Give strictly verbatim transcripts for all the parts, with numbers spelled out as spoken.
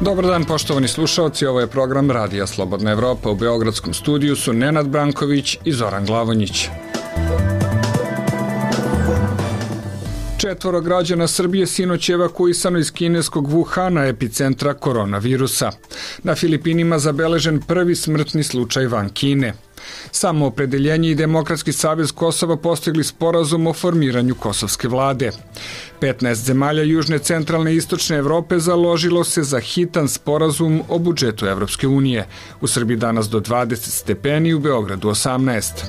Dobar dan, poštovani slušaoci, ovo je program Radija Slobodna Evropa. U Beogradskom studiju su Nenad Branković i Zoran Glavonjić. Četvoro građana Srbije sinoć je evakuisano iz kineskog Wuhana, epicentra koronavirusa. Na Filipinima zabeležen prvi smrtni slučaj van Kine. Samoopredeljenje i Demokratski savez Kosova postigli sporazum o formiranju kosovske vlade. petnaest zemalja Južne, Centralne i Istočne Evrope založilo se za hitan sporazum o budžetu Evropske unije. U Srbiji danas do dvadeset stepeni, u Beogradu osamnaest.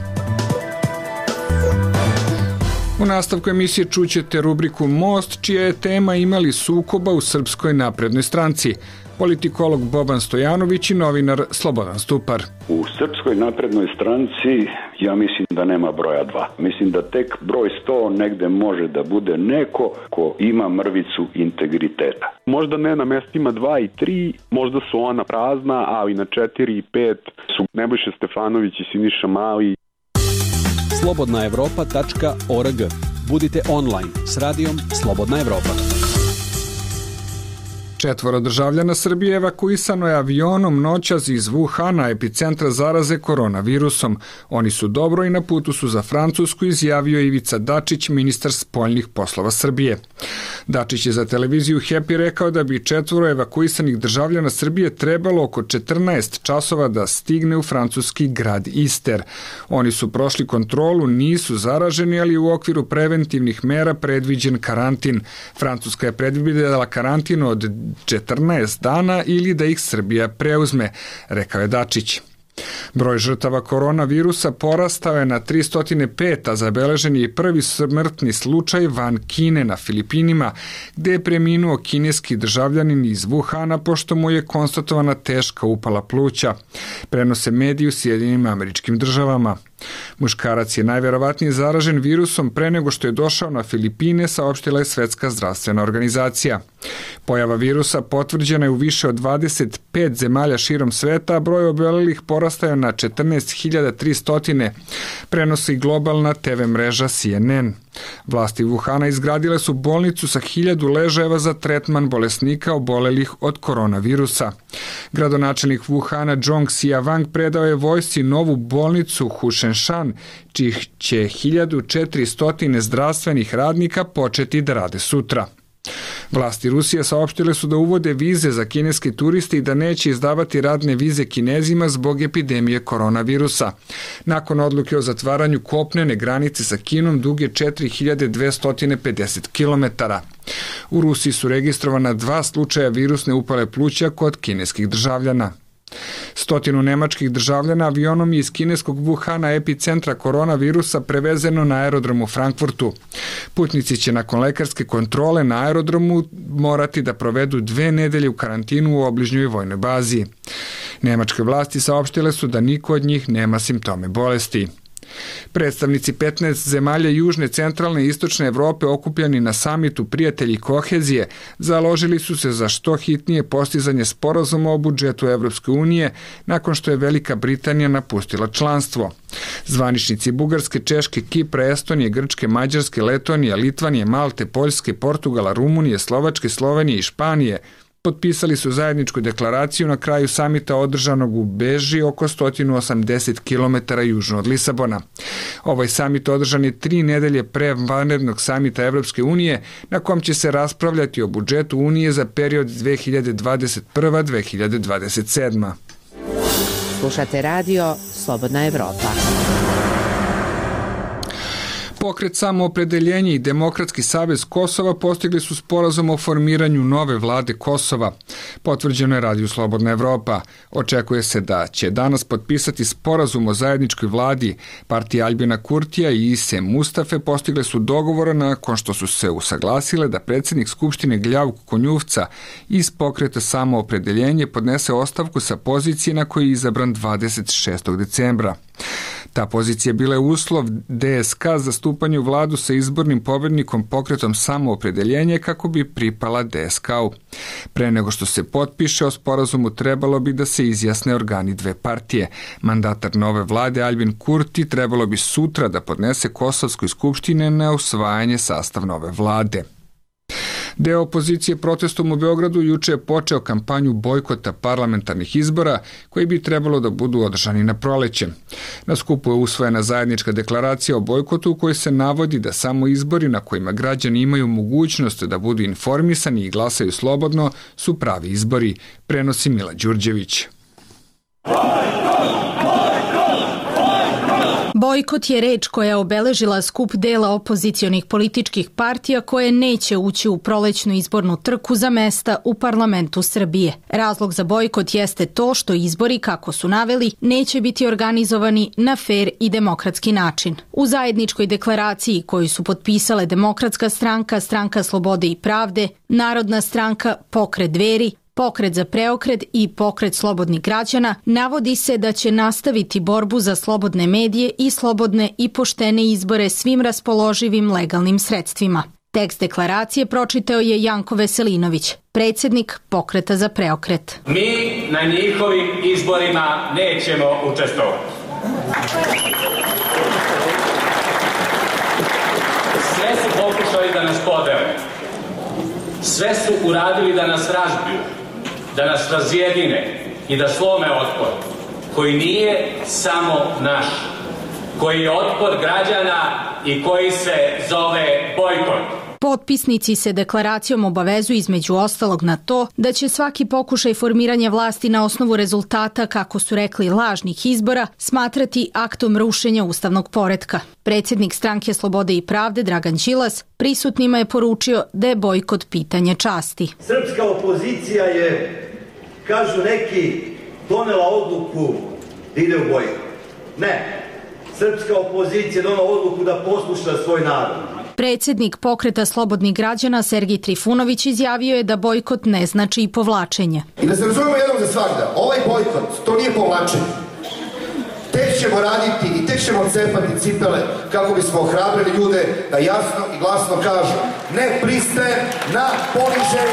U nastavku emisije čućete rubriku Most, čija je tema imali sukoba u Srpskoj naprednoj stranci. Politikolog Boban Stojanović i novinar Slobodan Stupar. U Srpskoj naprednoj stranci ja mislim da nema broja dva. Mislim da tek broj sto negde može da bude neko ko ima mrvicu integriteta. Možda ne na mestima dva i tri, možda su ona prazna, ali na četiri i pet su Nebojša Stefanović i Siniša Mali. slobodna evropa tačka org. Budite online s radijom Slobodna Evropa. Četvoro državljana Srbije evakuisano je avionom noćas iz Wuhana, epicentra zaraze koronavirusom. Oni su dobro i na putu su za Francusku, izjavio Ivica Dačić, ministar spoljnih poslova Srbije. Dačić je za televiziju Happy rekao da bi četvoro evakuisanih državljana Srbije trebalo oko četrnaest časova da stigne u francuski grad Ister. Oni su prošli kontrolu, nisu zaraženi, ali u okviru preventivnih mera predviđen karantin. Francuska je predvidela karantin od četrnaest dana ili da ih Srbija preuzme, rekao je Dačić. Broj žrtava koronavirusa porastao je na tristo pet, a zabeležen je i prvi smrtni slučaj van Kine na Filipinima, gde je preminuo kineski državljanin iz Wuhana pošto mu je konstatovana teška upala pluća. Prenose mediji u Sjedinjenim Američkim Državama. Muškarac je najverovatnije zaražen virusom pre nego što je došao na Filipine, saopštila je Svetska zdravstvena organizacija. Pojava virusa potvrđena je u više od dvadeset pet zemalja širom sveta, a broj obolelih porastao je na četrnaest hiljada tristo, prenosi globalna te ve mreža C N N. Vlasti Wuhana izgradile su bolnicu sa hiljadu ležajeva za tretman bolesnika obolelih od koronavirusa. Gradonačelnik Wuhana Zhong Xiaowang predao je vojsci novu bolnicu Hushenshan, čih će hiljadu četiristo zdravstvenih radnika početi da rade sutra. Vlasti Rusije saopštile su da uvode vize za kineske turiste i da neće izdavati radne vize Kinezima zbog epidemije koronavirusa. Nakon odluke o zatvaranju kopnene granice sa Kinom duge četiri hiljade dvesta pedeset kilometara. U Rusiji su registrovana dva slučaja virusne upale pluća kod kineskih državljana. Stotinu nemačkih državljana avionom iz kineskog Wuhana, epicentra koronavirusa, prevezeno na aerodromu u Frankfurtu. Putnici će nakon lekarske kontrole na aerodromu morati da provedu dve nedelje u karantinu u obližnjoj vojnoj bazi. Nemačke vlasti saopštile su da niko od njih nema simptome bolesti. Predstavnici petnaest zemalja Južne, Centralne i Istočne Evrope okupljeni na samitu Prijatelji kohezije založili su se za što hitnije postizanje sporazuma o budžetu Evropske unije nakon što je Velika Britanija napustila članstvo. Zvaničnici Bugarske, Češke, Kipra, Estonije, Grčke, Mađarske, Letonije, Litvanije, Malte, Poljske, Portugala, Rumunije, Slovačke, Slovenije i Španije potpisali su zajedničku deklaraciju na kraju samita održanog u Beži, oko sto osamdeset kilometara južno od Lisabona. Ovaj samit održan je tri nedelje pre vanrednog samita Evropske unije, na kom će se raspravljati o budžetu Unije za period dve hiljade dvadeset prva do dve hiljade dvadeset sedma. Slušate radio Slobodna Evropa. Pokret Samoopredeljenje i Demokratski savez Kosova postigli su sporazum o formiranju nove vlade Kosova. Potvrđeno je Radiju Slobodna Evropa. Očekuje se da će danas potpisati sporazum o zajedničkoj vladi. Partija Aljbina Kurtija i Ise Mustafe postigle su dogovor nakon što su se usaglasile da predsjednik Skupštine Gljavko Konjuvca iz Pokreta Samoopredeljenje podnese ostavku sa pozicije na koji je izabran dvadeset šestog decembra. Ta pozicija bila je uslov D S K za stupanje u vladu sa izbornim pobednikom Pokretom Samoopredeljenje kako bi pripala D S K-u. Pre nego što se potpiše o sporazumu trebalo bi da se izjasne organi dve partije. Mandatar nove vlade Aljbin Kurti trebalo bi sutra da podnese Kosovskoj skupštine na usvajanje sastav nove vlade. Deo opozicije protestom u Beogradu juče je počeo kampanju bojkota parlamentarnih izbora koji bi trebalo da budu održani na proleće. Na skupu je usvojena zajednička deklaracija o bojkotu u kojoj se navodi da samo izbori na kojima građani imaju mogućnost da budu informisani i glasaju slobodno su pravi izbori, prenosi Mila Đurđević. Bojkot je reč koja je obeležila skup dela opozicionih političkih partija koje neće ući u prolećnu izbornu trku za mesta u parlamentu Srbije. Razlog za bojkot jeste to što izbori, kako su naveli, neće biti organizovani na fer i demokratski način. U zajedničkoj deklaraciji koju su potpisale Demokratska stranka, Stranka slobode i pravde, Narodna stranka, Pokret Dveri, Pokret za preokret i Pokret slobodnih građana, navodi se da će nastaviti borbu za slobodne medije i slobodne i poštene izbore svim raspoloživim legalnim sredstvima. Tekst deklaracije pročitao je Janko Veselinović, predsjednik Pokreta za preokret. Mi na njihovim izborima nećemo učestvovati. Sve su pokušali da nas podele. Sve su uradili da nas razbiju, da nas razjedine i da slome otpor, koji nije samo naš, koji je otpor građana i koji se zove bojkot. Potpisnici se deklaracijom obavezuju između ostalog na to da će svaki pokušaj formiranja vlasti na osnovu rezultata, kako su rekli, lažnih izbora, smatrati aktom rušenja ustavnog poretka. Predsjednik Stranke slobode i pravde Dragan Đilas prisutnima je poručio da je bojkot pitanje časti. Srpska opozicija je, kažu neki, donela odluku da ide u bojkot. Ne, srpska opozicija je donela odluku da posluša svoj narod. Predsjednik Pokreta slobodnih građana Sergij Trifunović izjavio je da bojkot ne znači i povlačenje. I da se razumemo jednom za svakda, ovaj bojkot, to nije povlačenje. Tek ćemo raditi i tek ćemo cepati cipele kako bismo ohrabrili ljude da jasno i glasno kažu ne pristajem na ponižaj.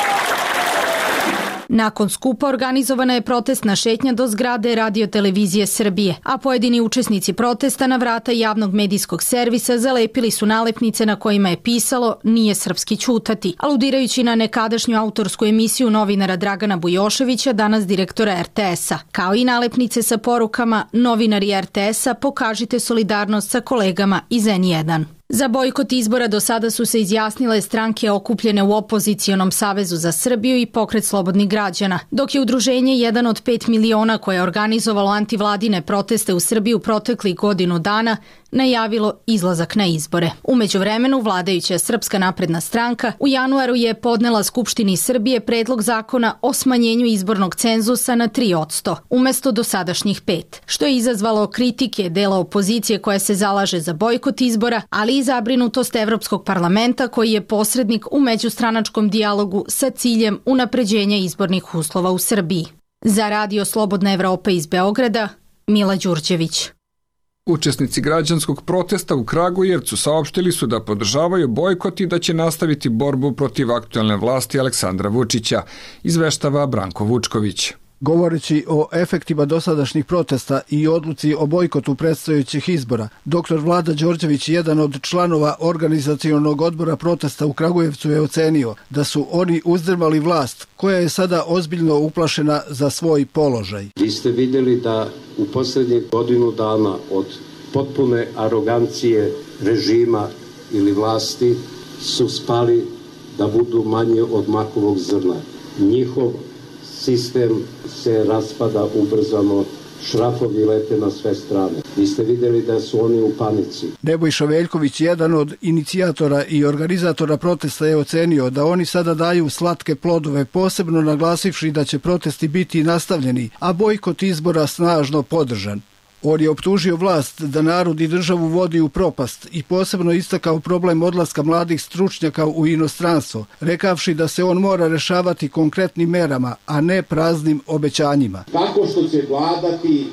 Nakon skupa organizovana je protestna šetnja do zgrade Radio televizije Srbije, a pojedini učesnici protesta na vrata javnog medijskog servisa zalepili su nalepnice na kojima je pisalo "Nije srpski ćutati", aludirajući na nekadašnju autorsku emisiju novinara Dragana Bujoševića, danas direktora er te es-a, kao i nalepnice sa porukama "Novinari er te es-a, pokažite solidarnost sa kolegama iz en jedan". Za bojkot izbora do sada su se izjasnile stranke okupljene u Opozicionom savezu za Srbiju i Pokret slobodnih građana, dok je udruženje jedan od pet miliona koje je organizovalo antivladine proteste u Srbiji u proteklih godinu dana najavilo izlazak na izbore. U međuvremenu, vladajuća Srpska napredna stranka u januaru je podnela Skupštini Srbije predlog zakona o smanjenju izbornog cenzusa na tri posto, umesto dosadašnjih pet, što je izazvalo kritike dela opozicije koja se zalaže za bojkot izbora, ali i zabrinutost Evropskog parlamenta koji je posrednik u međustranačkom dijalogu sa ciljem unapređenja izbornih uslova u Srbiji. Za Radio Slobodna Evropa iz Beograda, Mila Đurđević. Učesnici građanskog protesta u Kragujevcu saopštili su da podržavaju bojkot i da će nastaviti borbu protiv aktuelne vlasti Aleksandra Vučića, izveštava Branko Vučković. Govoreći o efektima dosadašnjih protesta i odluci o bojkotu predstojećih izbora, doktor Vlada Đorđević, jedan od članova organizacionog odbora protesta u Kragujevcu, je ocenio da su oni uzdrmali vlast koja je sada ozbiljno uplašena za svoj položaj. Vi ste vidjeli da u posljednjih godinu dana od potpune arogancije režima ili vlasti su spali da budu manje od makovog zrna. Njihov sistem se raspada ubrzano, šrafovi lete na sve strane. Vi ste vidjeli da su oni u panici. Nebojša Veljković, jedan od inicijatora i organizatora protesta, je ocenio da oni sada daju slatke plodove, posebno naglasivši da će protesti biti nastavljeni, a bojkot izbora snažno podržan. On je optužio vlast da narod i državu vodi u propast i posebno istakao problem odlaska mladih stručnjaka u inostranstvo, rekavši da se on mora rešavati konkretnim merama, a ne praznim obećanjima. Tako što će vladati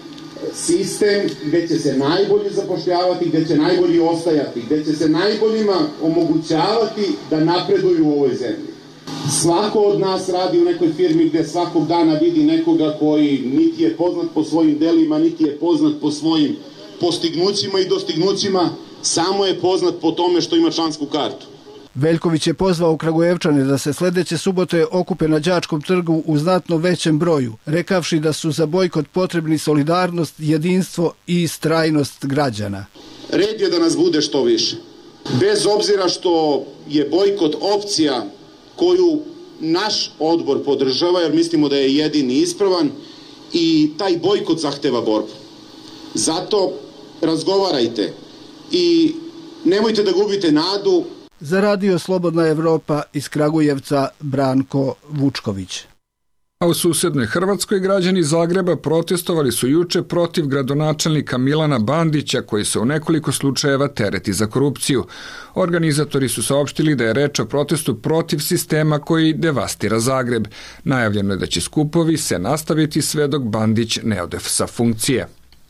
sistem gdje će se najbolji zapošljavati, gdje će najbolji ostajati, gdje će se najboljima omogućavati da napreduju u ovoj zemlji. Svako od nas radi u nekoj firmi gdje svakog dana vidi nekoga koji niti je poznat po svojim delima, niti je poznat po svojim postignućima i dostignućima, samo je poznat po tome što ima člansku kartu. Veljković je pozvao Kragujevčane da se sledeće subote okupe na Đačkom trgu u znatno većem broju, rekavši da su za bojkot potrebni solidarnost, jedinstvo i istrajnost građana. Red je da nas bude što više. Bez obzira što je bojkot opcija koju naš odbor podržava, jer mislimo da je jedini ispravan, i taj bojkot zahteva borbu. Zato razgovarajte i nemojte da gubite nadu. Za Radio Slobodna Evropa iz Kragujevca Branko Vučković. A u susednoj Hrvatskoj građani Zagreba protestovali su juče protiv gradonačelnika Milana Bandića, koji se u nekoliko slučajeva tereti za korupciju. Organizatori su saopštili da je reč o protestu protiv sistema koji devastira Zagreb. Najavljeno je da će skupovi se nastaviti sve dok Bandić ne ode sa funkcije.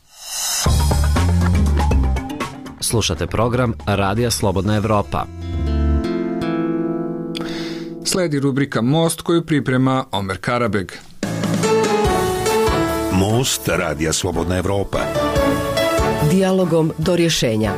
Slušate program Radija Slobodna Evropa. Sledi rubrika Most koju priprema Omer Karabeg. Most Radija Slobodna Evropa. Dijalogom do rješenja.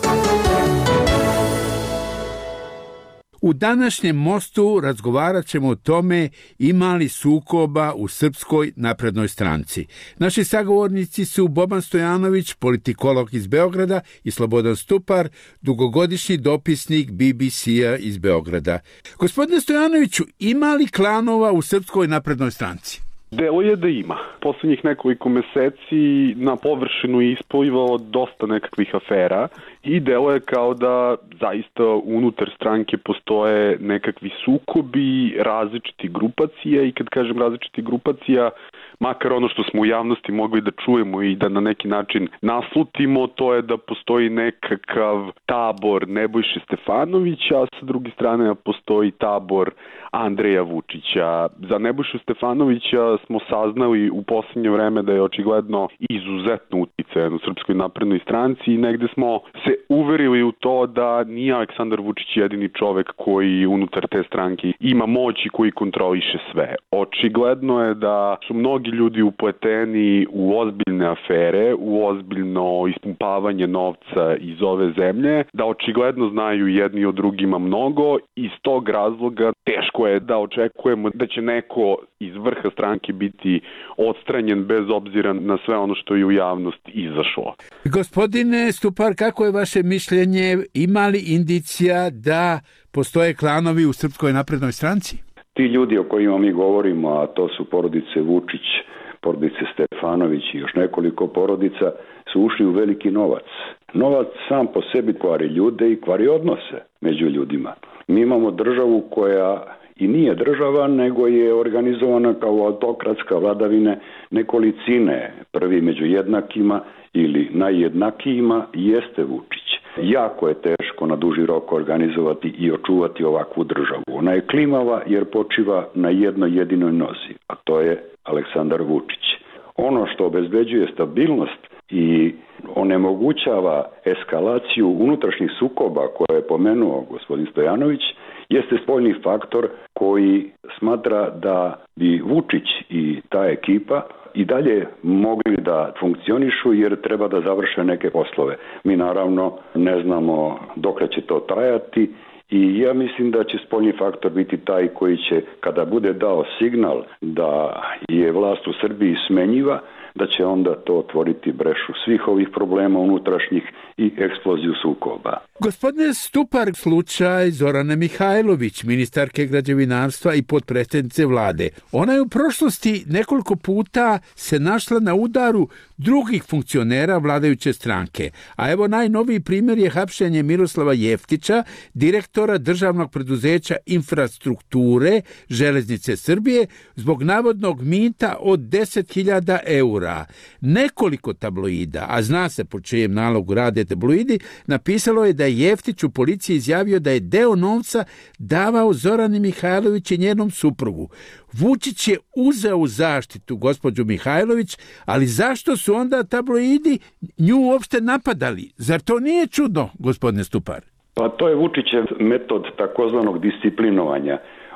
U današnjem Mostu razgovarat ćemo o tome ima li sukoba u Srpskoj naprednoj stranci. Naši sagovornici su Boban Stojanović, politikolog iz Beograda, i Slobodan Stupar, dugogodišnji dopisnik B B C-a iz Beograda. Gospodine Stojanoviću, ima li klanova u Srpskoj naprednoj stranci? Delo je da ima. Poslednjih nekoliko meseci na površinu je isplivalo dosta nekakvih afera i delo je kao da zaista unutar stranke postoje nekakvi sukobi različiti grupacija, i kad kažem različiti grupacija, makar ono što smo u javnosti mogli da čujemo i da na neki način naslutimo, to je da postoji nekakav tabor Nebojše Stefanovića, a sa druge strane postoji tabor Andreja Vučića. Za Nebojšu Stefanovića smo saznali u poslednje vreme da je očigledno izuzetno uticajan u Srpskoj naprednoj stranci i negde smo se uverili u to da nije Aleksandar Vučić jedini čovek koji unutar te stranke ima moć i koji kontroliše sve. Očigledno je da su mnogi ljudi upleteni u ozbiljne afere, u ozbiljno ispumpavanje novca iz ove zemlje, da očigledno znaju jedni o drugima mnogo i iz tog razloga teško je da očekujemo da će neko iz vrha stranke biti odstranjen bez obzira na sve ono što je u javnost izašlo. Gospodine Stupar, kako je vaše mišljenje? Ima li indicija da postoje klanovi u Srpskoj naprednoj stranci? Ti ljudi o kojima mi govorimo, a to su porodice Vučić, porodice Stefanović i još nekoliko porodica, su ušli u veliki novac. Novac sam po sebi kvari ljude i kvari odnose među ljudima. Mi imamo državu koja i nije država, nego je organizovana kao autokratska vladavine nekolicine. Prvi među jednakima ili najjednakijima jeste Vučić. Jako je teško na duži rok organizovati i očuvati ovakvu državu. Ona je klimava jer počiva na jednoj jedinoj nozi, a to je Aleksandar Vučić. Ono što obezbeđuje stabilnost i onemogućava eskalaciju unutrašnjih sukoba koje je pomenuo gospodin Stojanović jeste spoljni faktor koji smatra da bi Vučić i ta ekipa i dalje mogli da funkcionišu jer treba da završe neke poslove. Mi naravno ne znamo dokle će to trajati i ja mislim da će spoljni faktor biti taj koji će, kada bude dao signal da je vlast u Srbiji smenjiva, da će onda to otvoriti brešu svih ovih problema unutrašnjih i eksploziju sukoba. Gospodine Stupar, slučaj Zorane Mihajlović, ministarke građevinarstva i potpredsjednice vlade. Ona je u prošlosti nekoliko puta se našla na udaru drugih funkcionera vladajuće stranke. A evo najnoviji primjer je hapšenje Miroslava Jeftića, direktora državnog preduzeća infrastrukture Železnice Srbije, zbog navodnog mita od deset hiljada eura. Nekoliko tabloida, a zna se po čijem nalogu rade tabloidi, napisalo je da je Jeftić u policiji izjavio da je deo novca davao Zorani Mihajlović i njenom suprugu. Vučić je uzeo u zaštitu gospođu Mihajlović, ali zašto su onda tabloidi nju uopšte napadali? Zar to nije čudno, gospodine Stupar? Pa to je Vučićev metod takozvanog disciplinovanja.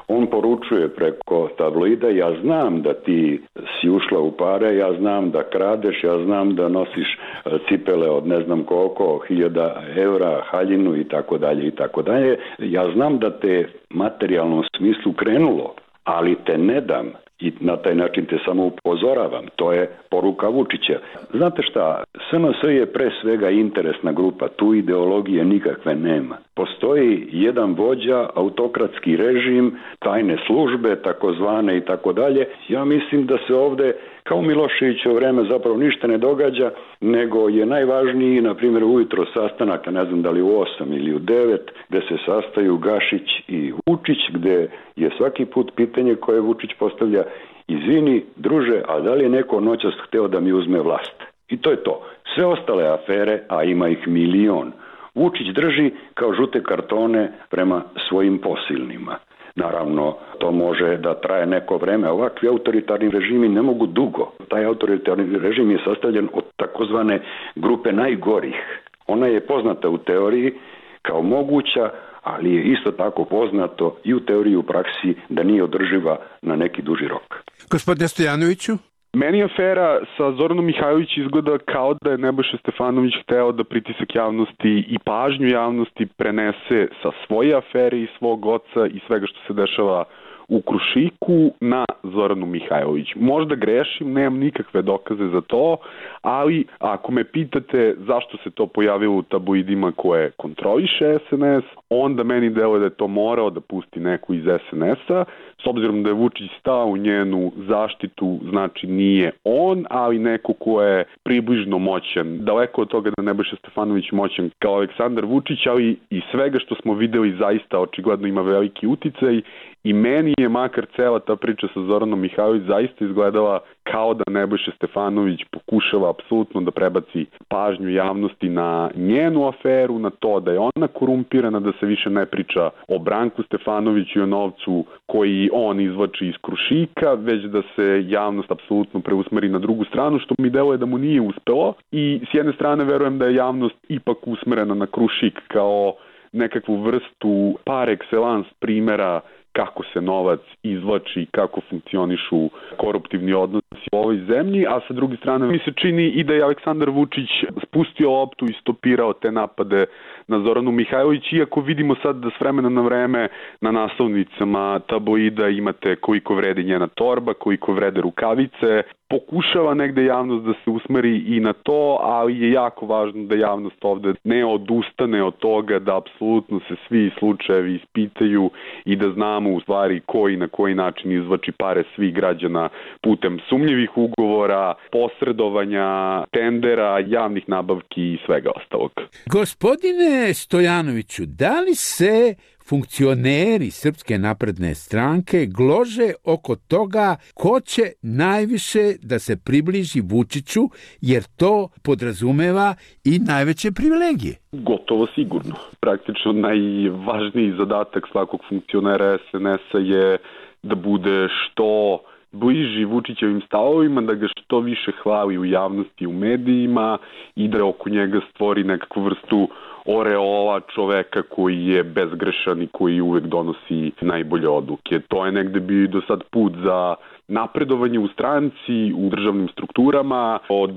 On poručuje preko tabloida, ja znam da ti si ušla u pare, ja znam da kradeš, ja znam da nosiš cipele od ne znam koliko, hiljada evra, haljinu i tako dalje i tako dalje. Ja znam da te materijalnom smislu krenulo, ali te ne dam. I na taj način te samo upozoravam. To je poruka Vučića. Znate šta, S N S je pre svega interesna grupa, tu ideologije nikakve nema. Postoji jedan vođa, autokratski režim, tajne službe, takozvane i tako dalje. Ja mislim da se ovde, kao Miloševićevo vreme, zapravo ništa ne događa, nego je najvažniji, na primjer, ujutro sastanak, ne znam da li u osam ili u devet, gde se sastaju Gašić i Vučić, gde je svaki put pitanje koje Vučić postavlja, izvini, druže, a da li je neko noćas hteo da mi uzme vlast? I to je to. Sve ostale afere, a ima ih milion, Vučić drži kao žute kartone prema svojim posilnima. Naravno, to može da traje neko vreme. Ovakvi autoritarni režimi ne mogu dugo. Taj autoritarni režim je sastavljen od takozvane grupe najgorih. Ona je poznata u teoriji kao moguća, ali je isto tako poznato i u teoriji i u praksi da nije održiva na neki duži rok. Gospodine Stojanoviću? Meni afera sa Zoranom Mihajlović izgleda kao da je Nebojša Stefanović hteo da pritisak javnosti i pažnju javnosti prenese sa svoje afere i svog oca i svega što se dešava u Krušiku na Zoranu Mihajlović. Možda grešim, nemam nikakve dokaze za to, ali ako me pitate zašto se to pojavilo u tabloidima koje kontroliše S N S, onda meni deluje da je to morao da pusti neku iz S N S-a, s obzirom da je Vučić stao u njenu zaštitu, znači nije on, ali neko ko je približno moćan. Daleko od toga da Nebojša Stefanović moćan kao Aleksandar Vučić, ali i svega što smo videli zaista očigledno ima veliki uticaj i meni je makar cela ta priča sa Zoranom Mihajlović zaista izgledala kao da Nebojša Stefanović pokušava apsolutno da prebaci pažnju javnosti na njenu aferu, na to da je ona korumpirana, da se više ne priča o Branku Stefanoviću i o novcu koji on izvlači iz Krušika, već da se javnost apsolutno preusmeri na drugu stranu, što mi deluje da mu nije uspelo. I s jedne strane verujem da je javnost ipak usmerena na Krušik kao nekakvu vrstu par excellence primera kako se novac izvlači, kako funkcionišu koruptivni odnosi u ovoj zemlji, a sa druge strane mi se čini i da je Aleksandar Vučić spustio loptu i stopirao te napade na Zoranu Mihajlović, iako vidimo sad da s vremena na vreme na naslovnicama tabloida imate koliko vredi njena torba, koliko vrede rukavice, pokušava negde javnost da se usmeri i na to, ali je jako važno da javnost ovde ne odustane od toga, da apsolutno se svi slučajevi ispitaju i da znamo u stvari ko i na koji način izvlači pare svih građana putem sumnjivih ugovora, posredovanja, tendera, javnih nabavki i svega ostalog. Gospodine Stojanoviću, da li se funkcioneri Srpske napredne stranke glože oko toga ko će najviše da se približi Vučiću, jer to podrazumeva i najveće privilegije? Gotovo sigurno. Praktično najvažniji zadatak svakog funkcionera S N S-a je da bude što bliži Vučićevim stavovima, da ga što više hvali u javnosti, u medijima i da oko njega stvori nekakvu vrstu oreola čoveka koji je bezgrešan i koji uvek donosi najbolje odluke. To je negde bio do sad put za napredovanje u stranci, u državnim strukturama, od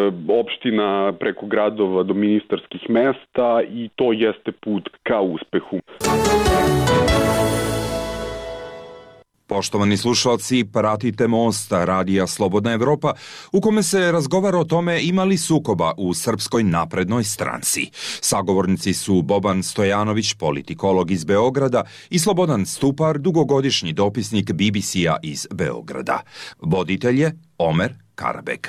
opština preko gradova do ministarskih mesta i to jeste put ka uspehu. Poštovani slušalci, pratite Most, radija Slobodna Evropa, u kome se razgovara o tome ima li sukoba u Srpskoj naprednoj stranci. Sagovornici su Boban Stojanović, politikolog iz Beograda, i Slobodan Stupar, dugogodišnji dopisnik B B C-a iz Beograda. Voditelj je Omer Karabek.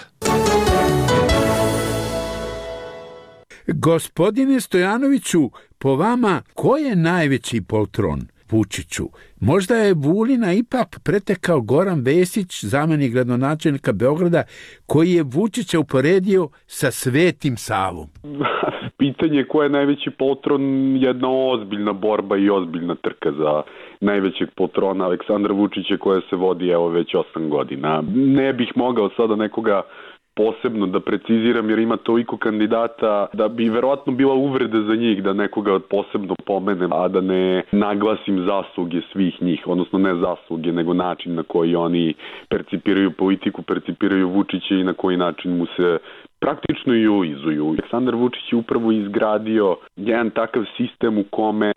Gospodine Stojanoviću, po vama, ko je najveći poltron Vučiću? Možda je Vulina ipak pretekao Goran Vesić, zamenik gradonačelnika Beograda, koji je Vučića uporedio sa Svetim Savom. Pitanje ko je najveći poltron, jedna ozbiljna borba i ozbiljna trka za najvećeg poltrona Aleksandra Vučića koja se vodi evo već osam godina. Ne bih mogao sada nekoga posebno da preciziram jer ima toliko kandidata da bi verovatno bila uvreda za njih da nekoga posebno pomenem, a da ne naglasim zasluge svih njih, odnosno ne zasluge, nego način na koji oni percipiraju politiku, percipiraju Vučića i na koji način mu se praktično i ulizuju. Aleksandar Vučić je upravo izgradio jedan takav sistem u kome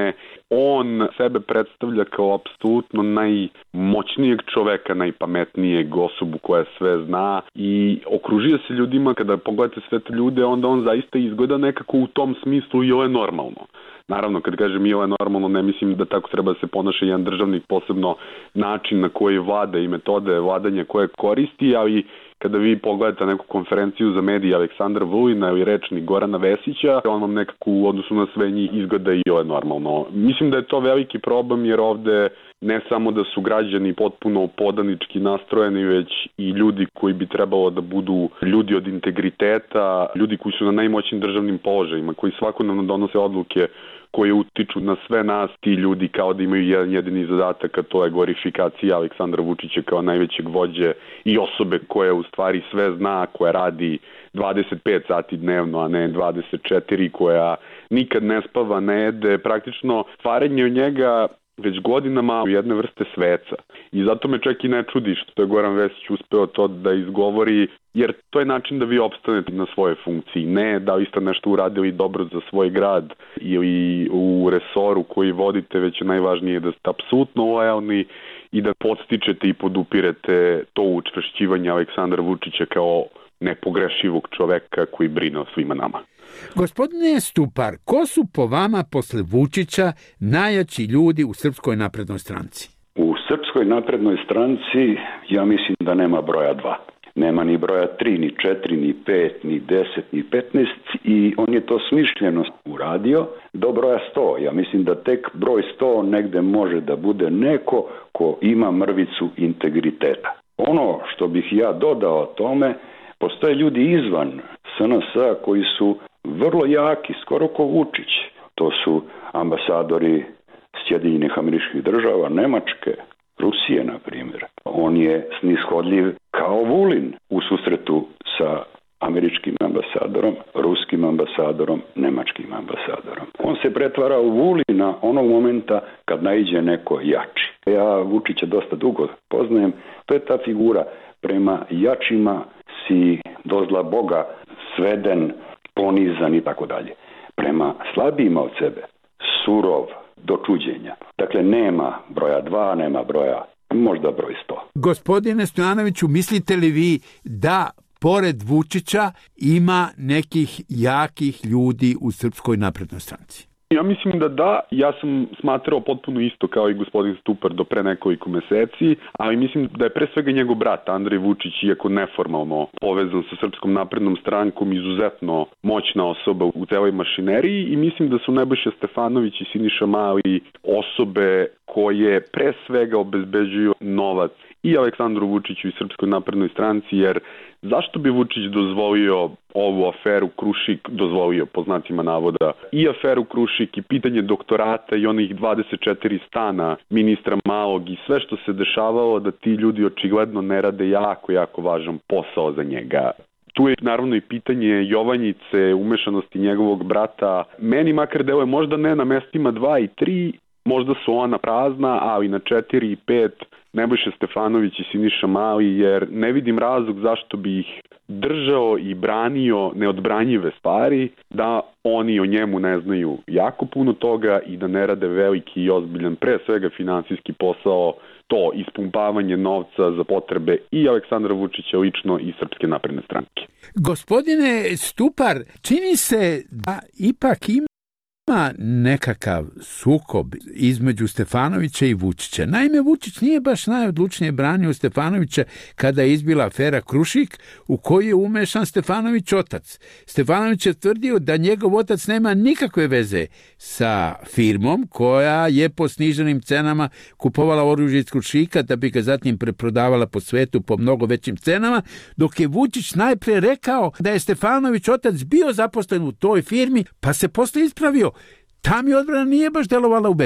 on sebe predstavlja kao apsolutno najmoćnijeg čoveka, najpametnijeg, osobu koja sve zna i okružio se ljudima. Kada pogledate sve te ljude, onda on zaista izgleda nekako u tom smislu i ovo je normalno. Naravno, kad kažem i ovo je normalno, ne mislim da tako treba da se ponaša jedan državnik, posebno način na koji vlada i metode vladanja koje koristi, ali kada vi pogledate neku konferenciju za medije Aleksandra Vulina ili rečnik Gorana Vesića, on vam nekako u odnosu na sve njih izgleda i ovo je normalno. Mislim da je to veliki problem jer ovde ne samo da su građani potpuno podanički nastrojeni, već i ljudi koji bi trebalo da budu ljudi od integriteta, ljudi koji su na najmoćnijim državnim položajima, koji svakodnevno donose odluke koje utiču na sve nas, ti ljudi kao da imaju jedan jedini zadatak, a to je glorifikacija Aleksandra Vučića kao najvećeg vođe i osobe koja u stvari sve zna, koja radi dvadeset pet sati dnevno, a ne dvadeset četiri, koja nikad ne spava, ne jede, praktično stvaranje od njega već godinama u jedne vrste sveca. I zato me čak i ne čudi što je Goran Vesić uspeo to da izgovori, jer to je način da vi opstanete na svojoj funkciji. Ne da vi ste nešto uradili dobro za svoj grad ili u resoru koji vodite, već je najvažnije da ste apsolutno lojalni i da podstičete i podupirete to učvršćivanje Aleksandra Vučića kao nepogrešivog čoveka koji brine o svima nama. Gospodine Stupar, ko su po vama posle Vučića najjači ljudi u Srpskoj naprednoj stranci? U Srpskoj naprednoj stranci ja mislim da nema broja dva. Nema ni broja tri, ni četiri, ni pet, ni deset, ni petnaest i on je to smišljeno uradio do broja sto. Ja mislim da tek broj sto negde može da bude neko ko ima mrvicu integriteta. Ono što bih ja dodao tome, postoje ljudi izvan S N S-a koji su vrlo jaki, skoro ko Vučić. To su ambasadori Sjedinjenih Američkih Država, Nemačke, Rusije, na primjer. On je snishodljiv kao Vulin u susretu sa američkim ambasadorom, ruskim ambasadorom, nemačkim ambasadorom. On se pretvara u Vulina onog momenta kad naiđe neko jači. Ja Vučića dosta dugo poznajem, to je ta figura. Prema jačima si dozla Boga sveden, ponizan i tako dalje. Prema slabijima od sebe, surov, do čuđenja. Dakle, nema broja dva, nema broja, možda broj sto. Gospodine Stojanoviću, mislite li vi da pored Vučića ima nekih jakih ljudi u Srpskoj naprednoj stranci? Ja mislim da da, ja sam smatrao potpuno isto kao i gospodin Stupar do pre nekoliko meseci, ali mislim da je pre svega njegov brat Andrej Vučić, iako neformalno povezan sa Srpskom naprednom strankom, izuzetno moćna osoba u celoj mašineriji i mislim da su Nebojša Stefanović i Siniša Mali osobe koje pre svega obezbeđuju novac i Aleksandru Vučiću i Srpskoj naprednoj stranci, jer zašto bi Vučić dozvolio ovu aferu Krušik, dozvolio po znacima navoda i aferu Krušik i pitanje doktorata i onih dvadeset četiri stana ministra Malog i sve što se dešavalo da ti ljudi očigledno ne rade jako, jako važan posao za njega. Tu je naravno i pitanje Jovanjice, umešanosti njegovog brata. Meni makar deluje možda ne na mestima dva i tri, možda su ona prazna, ali na četiri i pet Nebojša Stefanović i Siniša Mali, jer ne vidim razlog zašto bi ih držao i branio neodbranjive stvari, da oni o njemu ne znaju jako puno toga i da ne rade veliki i ozbiljan, pre svega finansijski posao, to ispumpavanje novca za potrebe i Aleksandra Vučića lično i Srpske napredne stranke. Gospodine Stupar, čini se da ipak ima Ima nekakav sukob između Stefanovića i Vučića. Naime, Vučić nije baš najodlučnije branio Stefanovića kada je izbila afera Krušik, u kojoj je umešan Stefanović otac. Stefanović je tvrdio da njegov otac nema nikakve veze sa firmom koja je po sniženim cenama kupovala oružje iz Krušika da bi ga zatim preprodavala po svetu po mnogo većim cenama, dok je Vučić najpre rekao da je Stefanović otac bio zaposlen u toj firmi, pa se posle ispravio. Ta mi odbrana nije baš delovala ubedljivo.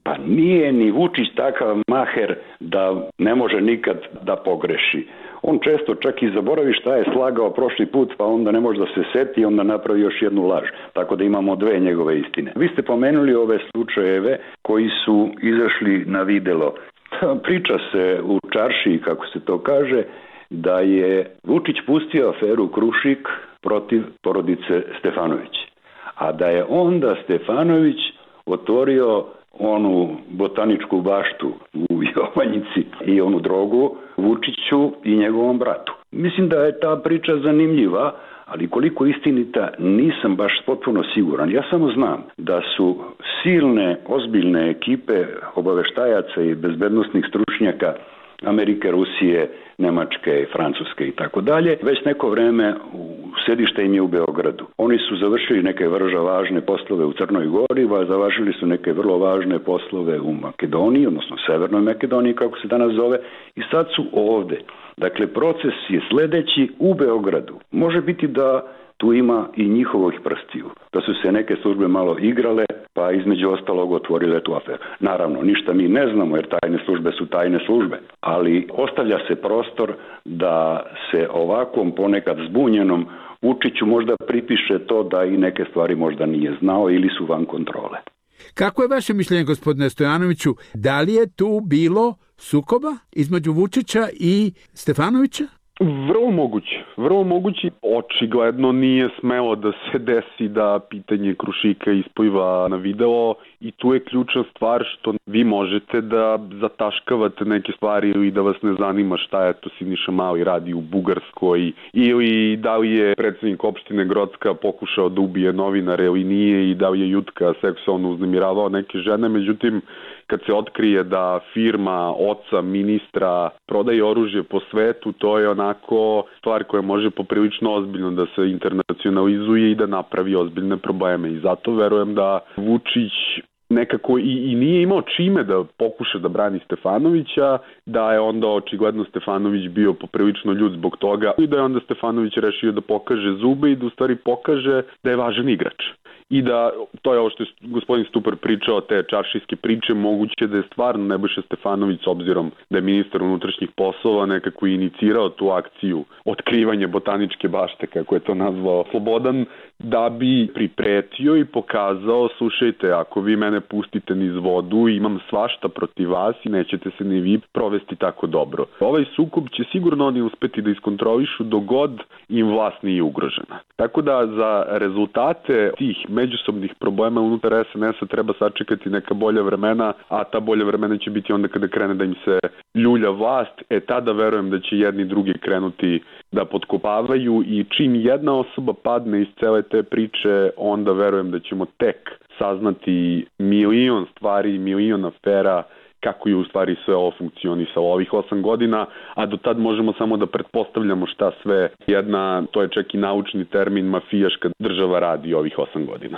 Pa nije ni Vučić takav maher da ne može nikad da pogreši. On često čak i zaboravi šta je slagao prošli put, pa onda ne može da se seti i onda napravi još jednu laž. Tako da imamo dve njegove istine. Vi ste pomenuli ove slučajeve koji su izašli na videlo. Priča se u čaršiji, kako se to kaže, da je Vučić pustio aferu Krušik protiv porodice Stefanović. A da je onda Stefanović otvorio onu botaničku baštu u Jovanjici i onu drogu Vučiću i njegovom bratu. Mislim da je ta priča zanimljiva, ali koliko istinita nisam baš potpuno siguran. Ja samo znam da su silne, ozbiljne ekipe obaveštajaca i bezbednosnih stručnjaka Amerike, Rusije, Nemačke, Francuske i tako dalje, već neko vreme sedište im je u Beogradu. Oni su završili neke vrlo važne poslove u Crnoj Gori, a završili su neke vrlo važne poslove u Makedoniji, odnosno Severnoj Makedoniji, kako se danas zove, i sad su ovde. Dakle, proces je sledeći u Beogradu. Može biti da tu ima i njihovih prstiju, da su se neke službe malo igrale, pa između ostalog otvorile tu aferu. Naravno, ništa mi ne znamo, jer tajne službe su tajne službe, ali ostavlja se prostor da se ovakvom ponekad zbunjenom Vučiću možda pripiše to da i neke stvari možda nije znao ili su van kontrole. Kako je vaše mišljenje, gospodine Stojanoviću, da li je tu bilo sukoba između Vučića i Stefanovića? Vrlo moguće, vrlo moguće. Očigledno nije smelo da se desi da pitanje Krušika ispliva na video i tu je ključna stvar što vi možete da zataškavate neke stvari ili da vas ne zanima šta je to Siniša Mali radi u Bugarskoj ili da li je predsjednik opštine Grocka pokušao da ubije novinare ili nije i da li je Jutka seksualno uznemiravao neke žene, međutim kad se otkrije da firma oca ministra prodaje oružje po svetu, to je onako stvar koja može poprilično ozbiljno da se internacionalizuje i da napravi ozbiljne probleme. I zato verujem da Vučić nekako i, i nije imao čime da pokuša da brani Stefanovića, da je onda očigledno Stefanović bio poprilično ljut zbog toga i da je onda Stefanović rešio da pokaže zube i da u stvari pokaže da je važan igrač. I da, to je ovo što je gospodin Stupar pričao, te čaršijske priče, moguće da je stvarno Nebojša Stefanović, s obzirom da je ministar unutrašnjih poslova, nekako inicirao tu akciju otkrivanje botaničke bašte, kako je to nazvao Slobodan, da bi pripretio i pokazao, slušajte, ako vi mene pustite niz vodu, imam svašta protiv vas i nećete se ni vi provesti tako dobro. Ovaj sukob će sigurno oni uspeti da iskontrolišu dok god im vlast nije ugrožena. Tako da za rezultate tih međusobnih problema unutar es en es-a treba sačekati neka bolja vremena, a ta bolja vremena će biti onda kada krene da im se ljulja vlast, e tada verujem da će jedni drugi krenuti da potkopavaju i čim jedna osoba padne iz cele te priče, onda verujem da ćemo tek saznati milion stvari, milion afera, kako je u stvari sve ovo funkcionisalo ovih osam godina, a do tad možemo samo da pretpostavljamo šta sve jedna, to je čak i naučni termin, mafijaška država radi ovih osam godina.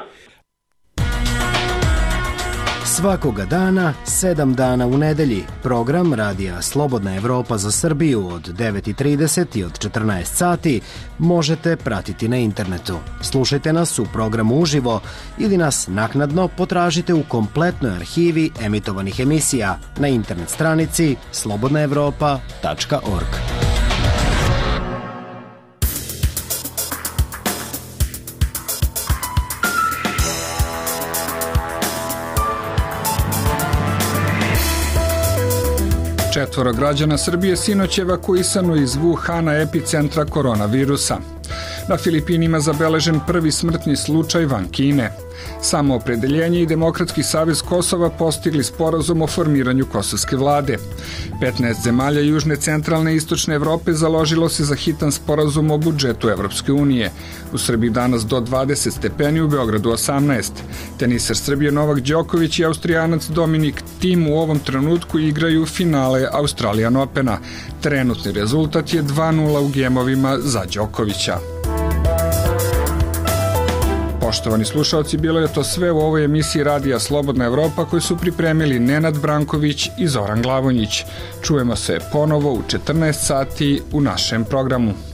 Svakoga dana, sedam dana u nedelji, program Radija Slobodna Evropa za Srbiju od devet i trideset i od četrnaest sati možete pratiti na internetu. Slušajte nas u programu uživo ili nas naknadno potražite u kompletnoj arhivi emitovanih emisija na internet stranici slobodna evropa tačka org. Četvoro građana Srbije sinoć evakuisano iz Wuhana, epicentra koronavirusa. Na Filipinima zabeležen prvi smrtni slučaj van Kine. Samoopredeljenje i Demokratski savez Kosova postigli sporazum o formiranju kosovske vlade. petnaest zemalja Južne, Centralne i Istočne Evrope založilo se za hitan sporazum o budžetu Evropske unije. U Srbiji danas do dvadeset stepeni, u Beogradu osamnaest. Teniser Srbije Novak Đoković i Austrijanac Dominik Thiem u ovom trenutku igraju finale Australian Opena. Trenutni rezultat je dva nula u gemovima za Đokovića. Poštovani slušalci, bilo je to sve u ovoj emisiji Radija Slobodna Evropa koju su pripremili Nenad Branković i Zoran Glavonjić. Čujemo se ponovo u četrnaest sati u našem programu.